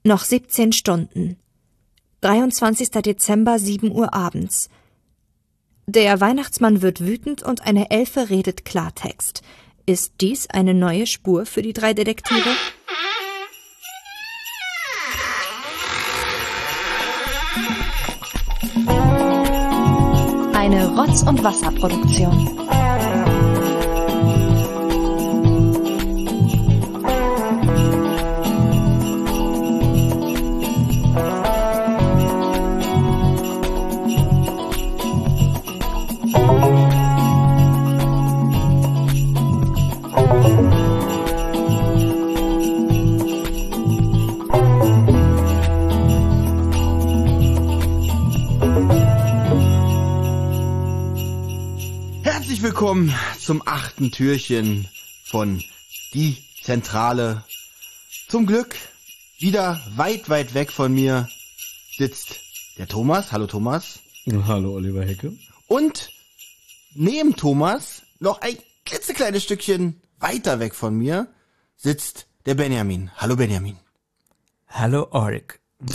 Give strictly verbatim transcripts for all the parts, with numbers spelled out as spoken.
Noch siebzehn Stunden. dreiundzwanzigster Dezember, sieben Uhr abends. Der Weihnachtsmann wird wütend und eine Elfe redet Klartext. Ist dies eine neue Spur für die drei Detektive? Eine Rotz- und Wasserproduktion. Willkommen zum achten Türchen von Die Zentrale. Zum Glück wieder weit, weit weg von mir sitzt der Thomas. Hallo Thomas. Hallo Oliver Hecke. Und neben Thomas, noch ein klitzekleines Stückchen weiter weg von mir, sitzt der Benjamin. Hallo Benjamin. Hallo Ork.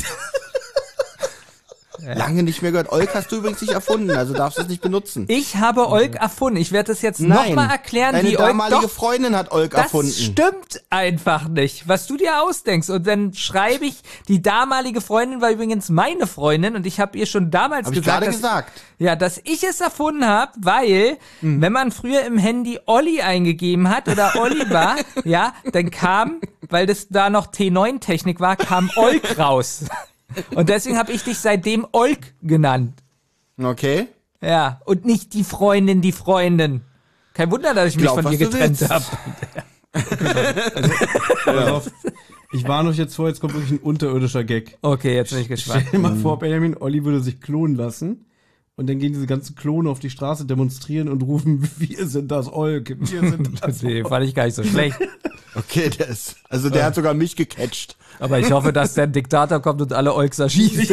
Lange nicht mehr gehört. Olk hast du übrigens nicht erfunden, also darfst du es nicht benutzen. Ich habe Olk erfunden. Ich werde das jetzt nochmal erklären, deine wie Olk... damalige Doch, Freundin hat Olk das erfunden. Das stimmt einfach nicht, was du dir ausdenkst. Und dann schreibe ich, die damalige Freundin war übrigens meine Freundin und ich habe ihr schon damals hab gesagt, ich gerade dass, gesagt, ja, dass ich es erfunden habe, weil, hm. wenn man früher im Handy Olli eingegeben hat oder Oliver, ja, dann kam, weil das da noch T neun Technik war, kam Olk raus. Und deswegen habe ich dich seitdem Olk genannt. Okay. Ja, und nicht die Freundin, die Freundin. Kein Wunder, dass ich mich Glaub, von dir getrennt habe. Also, ich warne euch jetzt vor, jetzt kommt wirklich ein unterirdischer Gag. Okay, jetzt bin ich gespannt. Stell dir mal vor, Benjamin, Olli würde sich klonen lassen. Und dann gehen diese ganzen Klone auf die Straße demonstrieren und rufen, wir sind das Olk, wir sind das Nee, fand ich gar nicht so schlecht. Okay, der ist, also der hat sogar mich gecatcht. Aber ich hoffe, dass der Diktator kommt und alle Olks erschießt.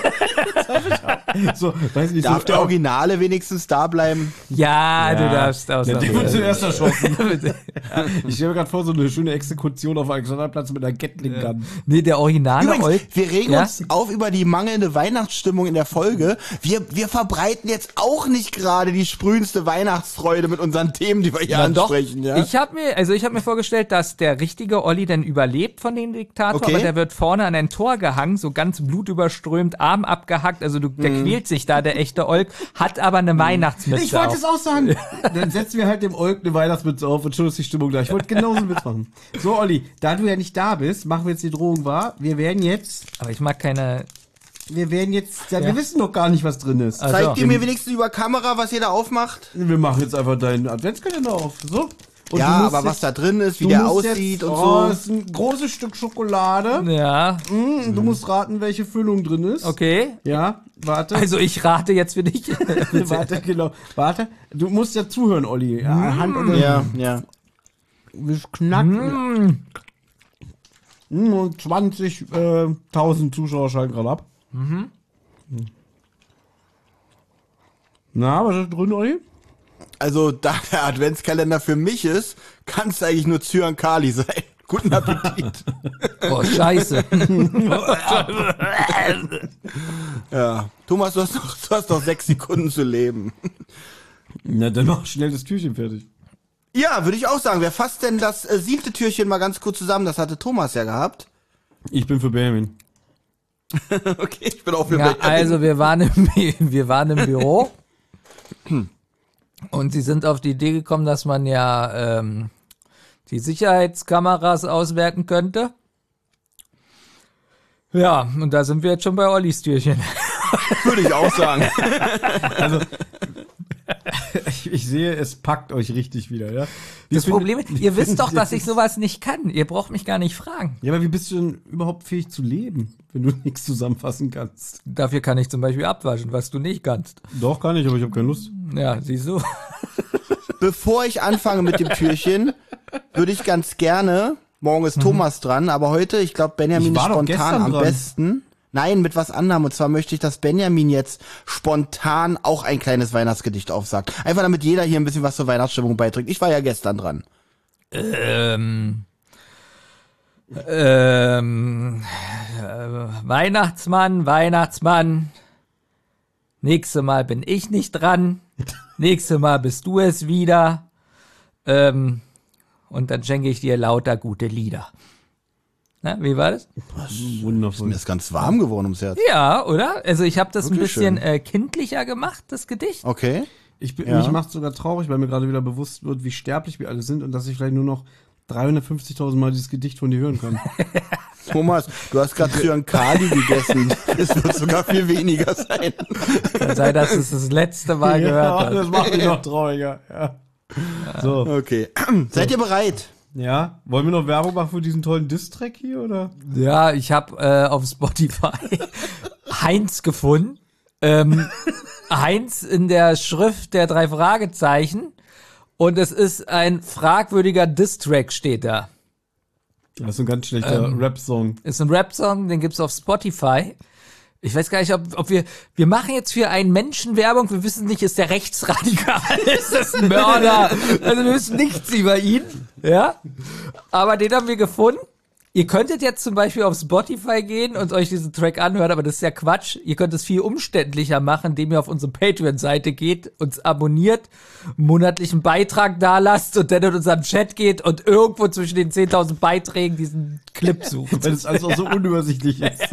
So, weiß nicht, Darf so, der Originale wenigstens da bleiben? Ja, Ja. du darfst aus. Ja, der wird zuerst erschossen. Ich stelle mir gerade vor, so eine schöne Exekution auf Alexanderplatz mit einer Gatling-Gun. Nee, der Originale Übrigens, Olk. wir regen Ja? uns auf über die mangelnde Weihnachtsstimmung in der Folge. Wir, wir verbreiten jetzt auch nicht gerade die sprühendste Weihnachtsfreude mit unseren Themen, die wir hier Na doch, ansprechen. Ja? Ich habe mir, also ich habe mir vorgestellt, dass der richtige Olli dann überlebt von dem Diktator, Okay. aber der wird vorne an ein Tor gehangen, so ganz blutüberströmt, Arm abgehackt, also du, der Mhm. quält sich da, der echte Olk, hat aber eine Weihnachtsmütze Ich wollte auf. es auch sagen. Dann setzen wir halt dem Olk eine Weihnachtsmütze auf und schon ist die Stimmung gleich. Ich wollte genauso mitmachen. So, Olli, da du ja nicht da bist, machen wir jetzt die Drohung wahr. Wir werden jetzt, Aber ich mag keine... wir werden jetzt, ja, Ja. wir wissen noch gar nicht, was drin ist. Also, Zeigt ihr mir wenigstens über Kamera, was ihr da aufmacht? Wir machen jetzt einfach deinen Adventskalender auf. So. Und Ja, du musst aber was jetzt- da drin ist, wie du der musst aussieht jetzt, und oh, so. das ist ein großes Stück Schokolade. ja, Mm, Du musst raten, welche Füllung drin ist. okay. Ja, warte. Also ich rate jetzt für dich. warte, genau. Warte. Du musst ja zuhören, Olli. Ja, Hand unter Ja, ja. Wir knacken. Mm. Und zwanzigtausend Zuschauer schalten gerade ab. Mhm. Na, was ist drin, Olli? Also, da der Adventskalender für mich ist, kann es eigentlich nur Zyankali sein. Guten Appetit. Oh, scheiße. Ja. Thomas, du hast noch, du hast noch sechs Sekunden zu leben. Na, dann mach schnell das Türchen fertig. Ja, würde ich auch sagen. Wer fasst denn das äh, siebte Türchen mal ganz kurz zusammen? Das hatte Thomas ja gehabt. Ich bin für Benjamin. Okay, ich bin auch für Ja, Benjamin. also wir waren im, wir waren im Büro und sie sind auf die Idee gekommen, dass man ja ähm, die Sicherheitskameras auswerten könnte. Ja, und da sind wir jetzt schon bei Ollis Türchen. Würde ich auch sagen. Also, ich, ich sehe, es packt euch richtig wieder, ja? Wie Das find- Problem ist, wie ihr wisst findet doch, ihr dass ich das? sowas nicht kann. Ihr braucht mich gar nicht fragen. Ja, aber wie bist du denn überhaupt fähig zu leben, wenn du nichts zusammenfassen kannst? Dafür kann ich zum Beispiel abwaschen, was du nicht kannst. Doch, kann ich, aber ich habe keine Lust. Ja, siehst du. Bevor ich anfange mit dem Türchen, würde ich ganz gerne, morgen ist Thomas dran, aber heute, ich glaube, Benjamin Ich ist war doch spontan gestern am dran. besten. Nein, mit was anderem. Und zwar möchte ich, dass Benjamin jetzt spontan auch ein kleines Weihnachtsgedicht aufsagt. Einfach damit jeder hier ein bisschen was zur Weihnachtsstimmung beiträgt. Ich war ja gestern dran. Ähm. Ähm. Weihnachtsmann, Weihnachtsmann. Nächstes Mal bin ich nicht dran. Nächstes Mal bist du es wieder. Ähm, und dann schenke ich dir lauter gute Lieder. Na, wie war das? Wundervoll. Mir ist ganz warm geworden ums Herz. Ja, oder? Also ich habe das ein Wirklich bisschen schön. äh, kindlicher gemacht, das Gedicht. Okay. Ich bin, Ja. Mich macht sogar traurig, weil mir gerade wieder bewusst wird, wie sterblich wir alle sind und dass ich vielleicht nur noch dreihundertfünfzigtausend Mal dieses Gedicht von dir hören kann. Thomas, du hast gerade Zyankali gegessen. Es wird sogar viel weniger sein. Kann sein, dass du es das letzte Mal gehört hast. das macht mich noch trauriger. Ja. So, Okay. Seid ihr bereit? ja. Wollen wir noch Werbung machen für diesen tollen Diss-Track hier, oder? Ja, ich habe äh, auf Spotify Heinz gefunden. Ähm, Heinz in der Schrift der drei Fragezeichen. Und es ist ein fragwürdiger Diss-Track, steht da. Das ist ein ganz schlechter Ähm. Rap-Song. Ist ein Rap-Song, den gibt's auf Spotify. Ich weiß gar nicht, ob, ob wir, wir machen jetzt für einen Menschen Werbung, wir wissen nicht, ist der rechtsradikal, ist das ein Mörder, also wir wissen nichts über ihn, ja, aber den haben wir gefunden. Ihr könntet jetzt zum Beispiel auf Spotify gehen und euch diesen Track anhören, aber das ist ja Quatsch. Ihr könnt es viel umständlicher machen, indem ihr auf unsere Patreon-Seite geht, uns abonniert, einen monatlichen Beitrag da lasst und dann in unseren Chat geht und irgendwo zwischen den zehntausend Beiträgen diesen Clip sucht. Weil das alles auch so unübersichtlich ist.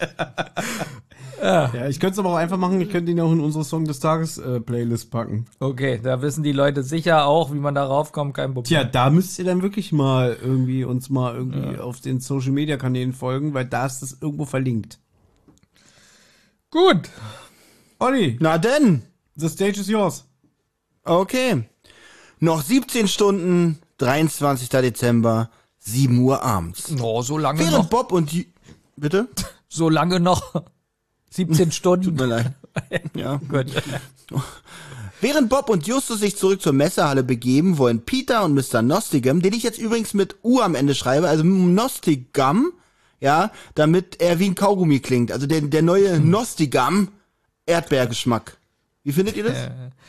ja. ja, ich könnte es aber auch einfach machen, ich könnte ihn auch in unsere Song des Tages äh, Playlist packen. Okay, da wissen die Leute sicher auch, wie man da raufkommt, kein Problem. Tja, da müsst ihr dann wirklich mal irgendwie uns mal irgendwie auf den Social Media Kanälen folgen, weil da ist das irgendwo verlinkt. Gut. Olli, Na denn. the stage is yours. Okay. Noch siebzehn Stunden, dreiundzwanzigster Dezember, sieben Uhr abends. Oh, so lange Während noch. Bob und die... Bitte? So lange noch. siebzehn Stunden. Tut mir leid. Ja. Gut. Während Bob und Justus sich zurück zur Messehalle begeben, wollen Peter und Mister Nostigam, den ich jetzt übrigens mit U am Ende schreibe, also Nostigam, ja, damit er wie ein Kaugummi klingt. Also der, der neue Nostigam Erdbeergeschmack. Wie findet ihr das?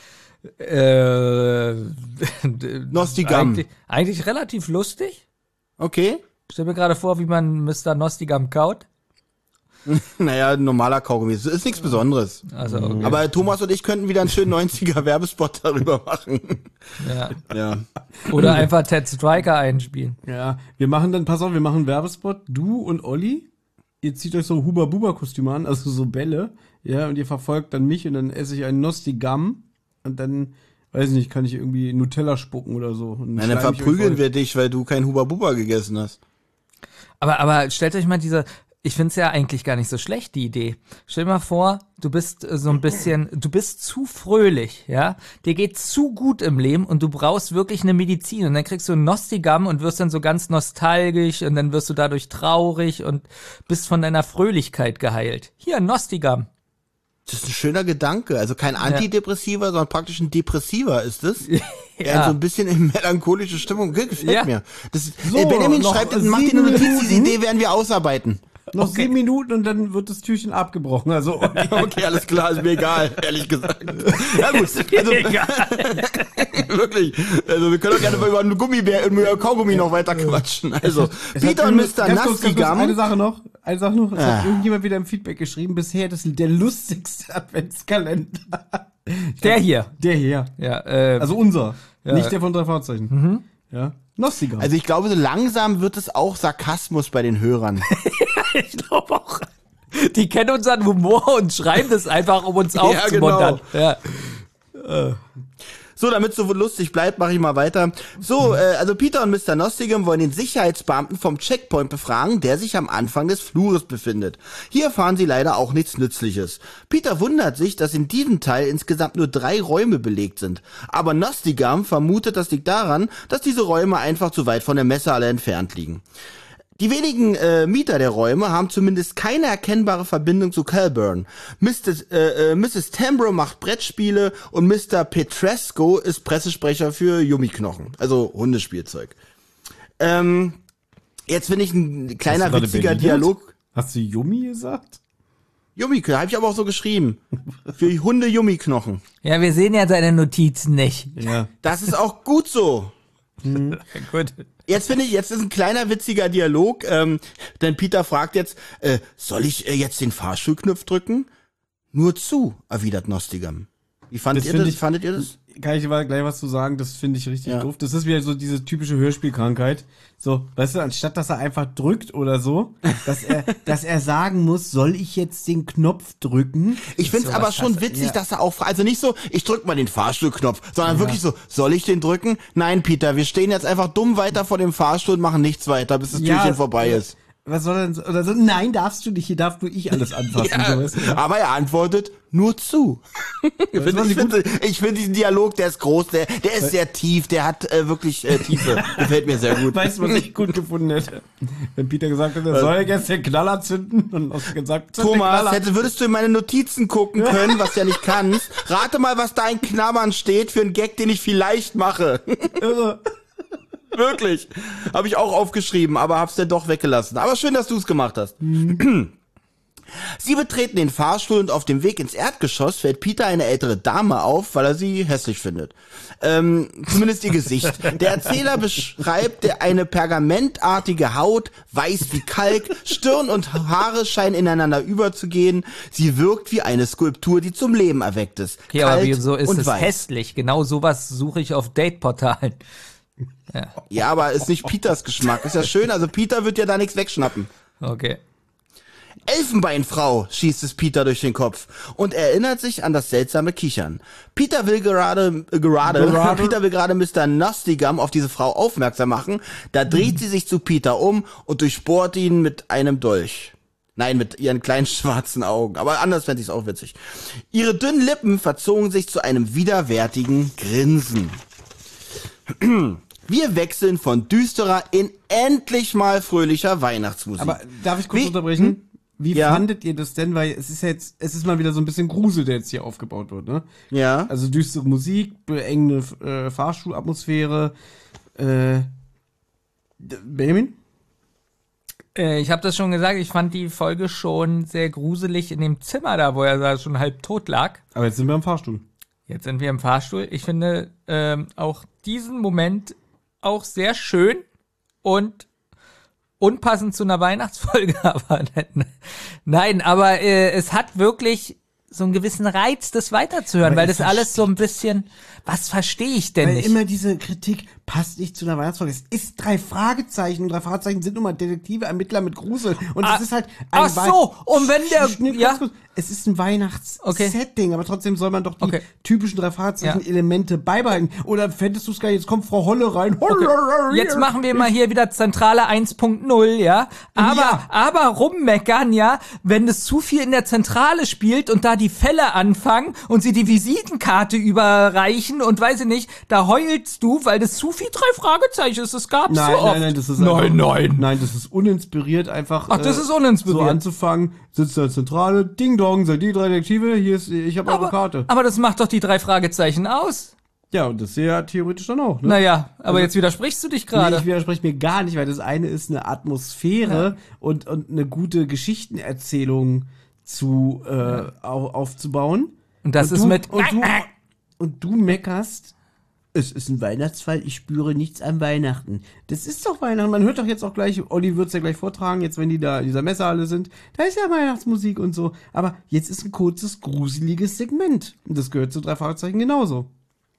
Äh, Nostigam. Eigentlich, eigentlich relativ lustig. Okay. Stell mir gerade vor, wie man Mister Nostigam kaut. Naja, ein normaler Kaugummi. Es ist nichts Besonderes. Also, okay. Aber Thomas und ich könnten wieder einen schönen neunziger Werbespot darüber machen. Ja. Ja. Oder einfach Ted Striker einspielen. Ja, wir machen dann, pass auf, wir machen einen Werbespot, du und Olli, ihr zieht euch so Huba-Buba-Kostüme an, also so Bälle, ja, und ihr verfolgt dann mich und dann esse ich einen Nostigam und dann, weiß ich nicht, kann ich irgendwie Nutella spucken oder so. Und Nein, dann schleim ich euch verprügeln voll. wir dich, weil du kein Huba Buba gegessen hast. Aber, aber stellt euch mal diese, ich find's ja eigentlich gar nicht so schlecht, die Idee. Stell dir mal vor, du bist äh, so ein bisschen, du bist zu fröhlich, ja? Dir geht's zu gut im Leben und du brauchst wirklich eine Medizin und dann kriegst du ein Nostigam und wirst dann so ganz nostalgisch und dann wirst du dadurch traurig und bist von deiner Fröhlichkeit geheilt. Hier, ein Nostigam. Das ist ein schöner Gedanke. Also kein Antidepressiva, sondern praktisch ein Depressiva ist es. Ja. So ein bisschen in melancholische Stimmung. Gefällt Ja. mir. Das ist, So, äh, Benjamin noch schreibt, macht die sieben Notiz, diese Minuten. Idee werden wir ausarbeiten. Noch Okay. sieben Minuten und dann wird das Türchen abgebrochen, also Olli. Okay, alles klar, ist mir egal, ehrlich gesagt. Ja gut, also, wirklich. Also wir können doch gerne mal über einen Gummibär, über Kaugummi noch weiter quatschen. Also, Es hat Peter und übrigens- Mister ganz kurz, ganz kurz, Nastigam. Eine Sache noch, eine Sache noch, es Ah. hat irgendjemand wieder im Feedback geschrieben, bisher das der lustigste Adventskalender. Der hier. Der hier. Ja, äh, Also unser, Ja. nicht der von drei Fahrzeichen. Ja. Nostigam. Also ich glaube, so langsam wird es auch Sarkasmus bei den Hörern. ich glaube auch. Die kennen unseren Humor und schreiben das einfach, um uns aufzumuntern. Ja, So, damit es so lustig bleibt, mache ich mal weiter. So, äh, also Peter und Mister Nostigam wollen den Sicherheitsbeamten vom Checkpoint befragen, der sich am Anfang des Flures befindet. Hier erfahren sie leider auch nichts Nützliches. Peter wundert sich, dass in diesem Teil insgesamt nur drei Räume belegt sind. Aber Nostigam vermutet, das liegt daran, dass diese Räume einfach zu weit von der Messehalle entfernt liegen. Die wenigen äh, Mieter der Räume haben zumindest keine erkennbare Verbindung zu Calburn. Mister Äh, äh, Misses Tambro macht Brettspiele und Mister Petresco ist Pressesprecher für Yummiknochen, also Hundespielzeug. Ähm, jetzt finde ich ein kleiner Hast du gerade witziger Berlinert? Dialog. Hast du Yummi gesagt? Yummiknochen, habe ich aber auch so geschrieben. Für Hunde-Yummiknochen. ja, wir sehen ja deine Notizen nicht. Ja. Das ist auch gut so. Gut. Jetzt finde ich, jetzt ist ein kleiner witziger Dialog, ähm, denn Peter fragt jetzt, äh, soll ich äh, jetzt den Fahrstuhlknopf drücken? Nur zu, erwidert Nostigam. Wie fandet Das ihr das? find ich- Fandet ihr das? Kann ich aber gleich was zu sagen, das finde ich richtig Ja. doof. Das ist wieder so diese typische Hörspielkrankheit. So, weißt du, anstatt dass er einfach drückt oder so, dass er, dass er sagen muss, soll ich jetzt den Knopf drücken? Ich find's aber schon witzig, ja. dass er auch, fra- also nicht so, ich drück mal den Fahrstuhlknopf, sondern wirklich so, soll ich den drücken? Nein, Peter, wir stehen jetzt einfach dumm weiter vor dem Fahrstuhl und machen nichts weiter, bis das Ja, Türchen vorbei äh, ist. Was soll denn, so- oder so, nein, darfst du nicht, hier darf nur ich alles anfassen. so, weißt du, ja. Aber er antwortet nur zu. ich was finde ich ich find, ich find diesen Dialog, der ist groß, der, der ist sehr tief, der hat äh, wirklich äh, Tiefe. Gefällt mir sehr gut. Weißt du, was ich gut gefunden hätte? Wenn Peter gesagt hätte, soll ich jetzt den Knaller zünden? Und Oskar gesagt, zünd den Thomas, Knaller. hätte, würdest du in meine Notizen gucken können, was du ja nicht kannst? Rate mal, was da in Klammern steht für einen Gag, den ich vielleicht mache. Irre. Wirklich. Habe ich auch aufgeschrieben, aber hab's dann doch weggelassen. Aber schön, dass du es gemacht hast. Sie betreten den Fahrstuhl und auf dem Weg ins Erdgeschoss fällt Peter eine ältere Dame auf, weil er sie hässlich findet. Ähm, zumindest ihr Gesicht. Der Erzähler beschreibt der- eine pergamentartige Haut, weiß wie Kalk, Stirn und Haare scheinen ineinander überzugehen. Sie wirkt wie eine Skulptur, die zum Leben erweckt ist. Okay, aber Kalt wieso ist und es weiß. hässlich? Genau sowas suche ich auf Dateportalen. Ja, aber ist nicht Peters Geschmack. Ist ja schön, also Peter wird ja da nichts wegschnappen. Okay. Elfenbeinfrau, schießt es Peter durch den Kopf und erinnert sich an das seltsame Kichern. Peter will gerade, äh, gerade, Gerade. Peter will gerade Mister Nostigam auf diese Frau aufmerksam machen. Da dreht sie sich zu Peter um und durchbohrt ihn mit einem Dolch. Nein, mit ihren kleinen schwarzen Augen. Aber anders fände ich es auch witzig. Ihre dünnen Lippen verzogen sich zu einem widerwärtigen Grinsen. Wir wechseln von düsterer in endlich mal fröhlicher Weihnachtsmusik. Aber darf ich kurz Wie- unterbrechen? Wie Ja. fandet ihr das denn? Weil es ist ja jetzt, es ist mal wieder so ein bisschen Grusel, der jetzt hier aufgebaut wird, ne? Ja. Also düstere Musik, beengende äh, Fahrstuhlatmosphäre. Äh, D- Benjamin? Äh, ich habe das schon gesagt, ich fand die Folge schon sehr gruselig in dem Zimmer da, wo er da schon halb tot lag. Aber jetzt sind wir am Fahrstuhl. Jetzt sind wir im Fahrstuhl. Ich finde ähm, auch diesen Moment auch sehr schön und unpassend zu einer Weihnachtsfolge, aber nein, aber äh, es hat wirklich so einen gewissen Reiz, das weiterzuhören, Aber weil ich das alles so ein bisschen, was verstehe ich denn Weil nicht? immer diese Kritik passt nicht zu einer Weihnachtsfolge. Es ist drei Fragezeichen und drei Fragezeichen sind nun mal Detektive, Ermittler mit Grusel. Und Ah, es ist halt ach Wei- so, und wenn der- Schnitt, ja. ganz kurz. Es ist ein Weihnachts-Setting, aber trotzdem soll man doch die Okay. typischen drei Fragezeichen-Elemente beibehalten. Oder fändest du es geil, jetzt kommt Frau Holle rein. Jetzt machen wir mal hier wieder Zentrale eins Punkt null, ja. Aber, Ja. aber rummeckern, ja, wenn es zu viel in der Zentrale spielt und da die Fälle anfangen und sie die Visitenkarte überreichen und weiß ich nicht, da heulst du, weil das zu viel drei Fragezeichen ist. Das gab's Nein, so oft. nein, nein, das ist nein, einfach, nein. Nein, das ist uninspiriert, einfach. Ach, das äh, ist uninspiriert. So anzufangen, sitzt in der Zentrale, Ding Dong, seid ihr drei Detektive, hier ist, ich habe eure Aber, Karte. aber das macht doch die drei Fragezeichen aus. Ja, und das ja theoretisch dann auch, ne? Naja, aber jetzt widersprichst du dich Nee, gerade. ich widerspreche mir gar nicht, weil das eine ist eine Atmosphäre und, und eine gute Geschichtenerzählung zu äh, au, aufzubauen. Und das und ist du, mit- und du, und du meckerst, es ist ein Weihnachtsfall, ich spüre nichts an Weihnachten. Das ist doch Weihnachten. Man hört doch jetzt auch gleich, Olli wird's ja gleich vortragen, jetzt wenn die da in dieser Messehalle sind, da ist ja Weihnachtsmusik und so. Aber jetzt ist ein kurzes, gruseliges Segment. Und das gehört zu drei Fragezeichen genauso.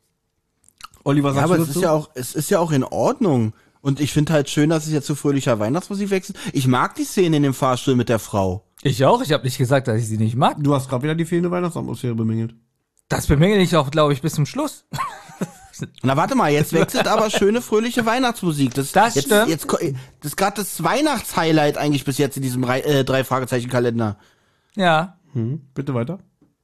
Olli, was Ja, sagst aber du es dazu? ist ja auch, es ist ja auch in Ordnung. Und ich finde halt schön, dass es jetzt zu fröhlicher Weihnachtsmusik wechselt. Ich mag die Szene in dem Fahrstuhl mit der Frau. Ich auch, ich habe nicht gesagt, dass ich sie nicht mag. Du hast gerade wieder die fehlende Weihnachtsatmosphäre bemängelt. Das bemängel ich auch, glaube ich, bis zum Schluss. Na warte mal, jetzt wechselt aber schöne fröhliche Weihnachtsmusik. Das, Das jetzt, stimmt. Jetzt, ko- das ist gerade das Weihnachtshighlight eigentlich bis jetzt in diesem Rei- äh, drei Fragezeichen Kalender. Ja. Hm, bitte weiter.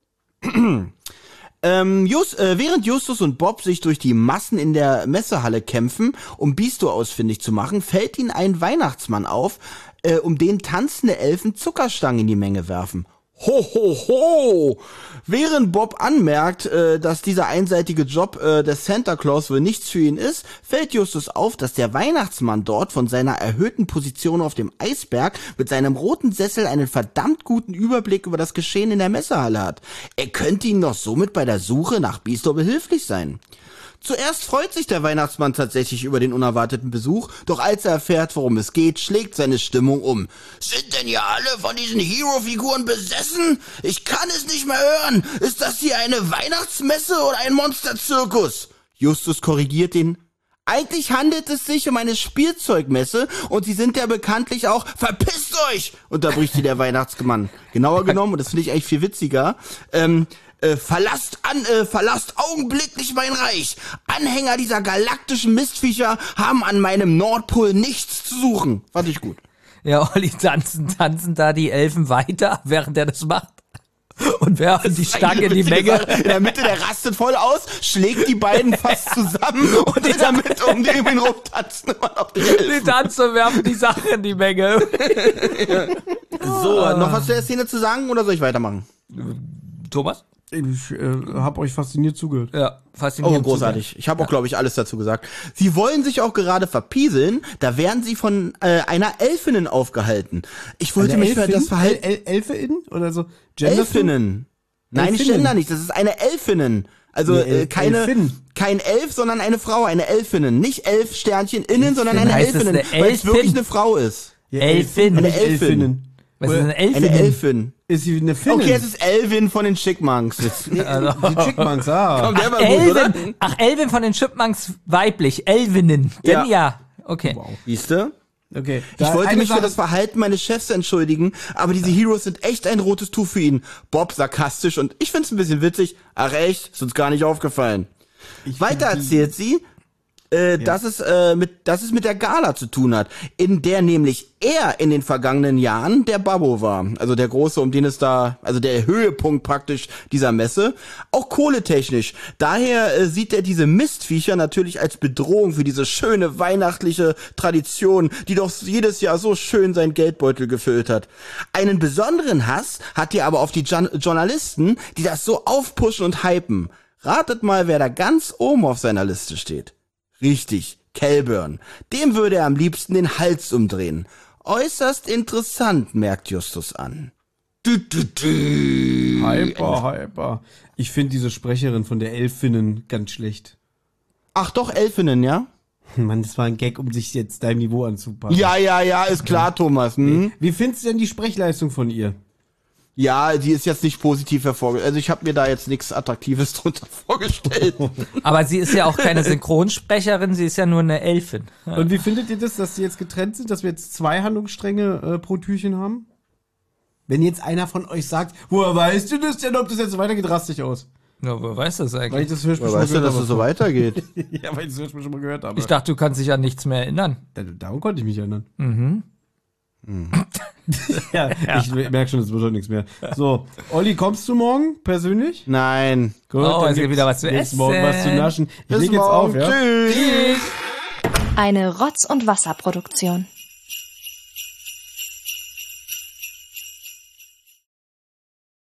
Ähm, Just, äh, während Justus und Bob sich durch die Massen in der Messehalle kämpfen, um Bisto ausfindig zu machen, fällt ihnen ein Weihnachtsmann auf, äh, um den tanzende Elfen Zuckerstangen in die Menge werfen. Ho, ho, ho! Während Bob anmerkt, äh, dass dieser einseitige Job äh, des Santa Claus wohl nichts für ihn ist, fällt Justus auf, dass der Weihnachtsmann dort von seiner erhöhten Position auf dem Eisberg mit seinem roten Sessel einen verdammt guten Überblick über das Geschehen in der Messehalle hat. Er könnte ihm noch somit bei der Suche nach Bisto behilflich sein. Zuerst freut sich der Weihnachtsmann tatsächlich über den unerwarteten Besuch, doch als er erfährt, worum es geht, schlägt seine Stimmung um. Sind denn ja alle von diesen Hero-Figuren besessen? Ich kann es nicht mehr hören. Ist das hier eine Weihnachtsmesse oder ein Monsterzirkus? Justus korrigiert ihn. Eigentlich handelt es sich um eine Spielzeugmesse und sie sind ja bekanntlich auch verpisst euch, unterbricht ihn der Weihnachtsmann. Genauer genommen, und das finde ich eigentlich viel witziger, ähm, Äh, verlasst an, äh, verlasst augenblicklich mein Reich. Anhänger dieser galaktischen Mistviecher haben an meinem Nordpol nichts zu suchen. Fand ich gut. Ja, Olli, tanzen, tanzen da die Elfen weiter, während er das macht. Und werfen die Stange in die Menge. In der Mitte, der rastet voll aus, schlägt die beiden fast zusammen und in der Mitte um den ihn rum tanzen immer noch die Elfen. Die tanzen und werfen die Sachen in die Menge. So, noch was zu der Szene zu sagen oder soll ich weitermachen? Thomas? Ich äh, habe euch fasziniert zugehört. Ja, faszinierend. Oh, großartig. Ich habe auch, glaube ich, alles dazu gesagt. Sie wollen sich auch gerade verpieseln, da werden sie von äh, einer Elfinnen aufgehalten. Ich wollte mich für das Verhalten... El El Elfinnen? Oder so? Elfinnen. Nein, nicht Elfinnen. Gender nicht, das ist eine Elfinnen. Also Nee, äh, El- keine, Elfin. kein Elf, sondern eine Frau, eine Elfinnen. Nicht elf Sternchen innen, sondern eine Heißt es Elfinnen, eine weil es Elfin? wirklich eine Frau ist. Ja, Elfin. Eine Eine Elfin. Elfinnen. Was ist eine Elfin? Eine Elfin. Ist sie eine Finnin? Okay, es ist Elvin von den Chipmunks. Die Chickmunks, ah. Komm, der war gut, oder? Elvin. Ach, Elvin von den Chipmunks weiblich. Elvinnen. Denn Ja. ja. Okay. Siehste? Okay. Ich wollte eine mich für Sache- das Verhalten meines Chefs entschuldigen, aber diese Heroes sind echt ein rotes Tuch für ihn. Bob sarkastisch und ich find's ein bisschen witzig. Ach echt? Ist uns gar nicht aufgefallen. Weiter erzählt sie, äh, dass es äh, mit, dass es mit der Gala zu tun hat, in der nämlich er in den vergangenen Jahren der Babbo war, also der große, um den es da, also der Höhepunkt praktisch dieser Messe, auch kohletechnisch. Daher äh, sieht er diese Mistviecher natürlich als Bedrohung für diese schöne weihnachtliche Tradition, die doch jedes Jahr so schön seinen Geldbeutel gefüllt hat. Einen besonderen Hass hat er aber auf die Jan- Journalisten, die das so aufpushen und hypen. Ratet mal, wer da ganz oben auf seiner Liste steht. Richtig, Kelburn. Dem würde er am liebsten den Hals umdrehen. Äußerst interessant, merkt Justus an. Du, du, du. Hyper, hyper. Ich finde diese Sprecherin von der Elfinnen ganz schlecht. Ach doch, Elfinnen, ja? Mann, das war ein Gag, um sich jetzt deinem Niveau anzupassen. Ja, ja, ja, ist klar, Thomas. Hm? Wie findest du denn die Sprechleistung von ihr? Ja, die ist jetzt nicht positiv hervorgehoben. Also ich habe mir da jetzt nichts Attraktives drunter vorgestellt. Aber sie ist ja auch keine Synchronsprecherin, sie ist ja nur eine Elfin. Und wie findet ihr das, dass die jetzt getrennt sind, dass wir jetzt zwei Handlungsstränge äh, pro Türchen haben? Wenn jetzt einer von euch sagt, woher weißt du das denn, ob das jetzt so weitergeht, raste ich aus. Ja, wer weiß das Weil eigentlich? ich das Hörspiel Woher schon mal weißt du, gehört dass es habe. so weitergeht? Ja, weil ich das Hörspiel schon mal gehört habe. Ich dachte, du kannst dich an nichts mehr erinnern. Da- Daran konnte ich mich erinnern. Mhm. ja, ich merke schon, es wird heute nichts mehr. So, Olli, kommst du morgen persönlich? Nein. Gut, Oh, dann es gibt gibt's- wieder was zu gibt's essen. morgen was zu naschen. Ich Bis leg jetzt auf, morgen. ja? Tschüss. Eine Rotz- und Wasserproduktion.